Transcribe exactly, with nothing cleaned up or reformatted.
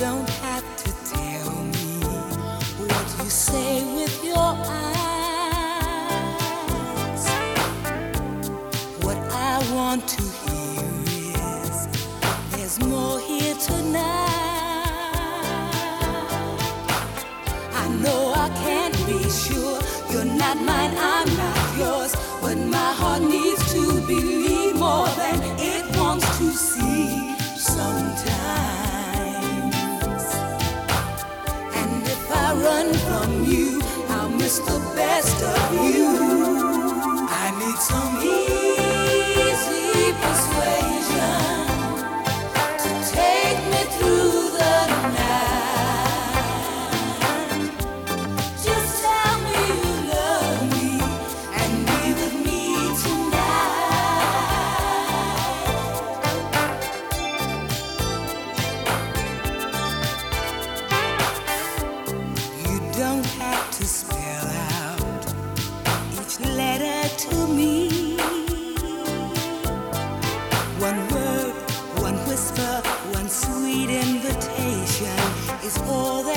don't have to tell me what you say with your eyes. What I want to hear is there's more here tonight. I know I can't be sure you're not mine, I'm not yours, but my heart needs to believe more than it wants to see sometimes. And if I run from you, I'll miss the best of you. I need some easy persuasion to take me through the night. Just tell me you love me and be with me tonight. You don't have to spell out each letter to me. One word, one whisper, one sweet invitation is all that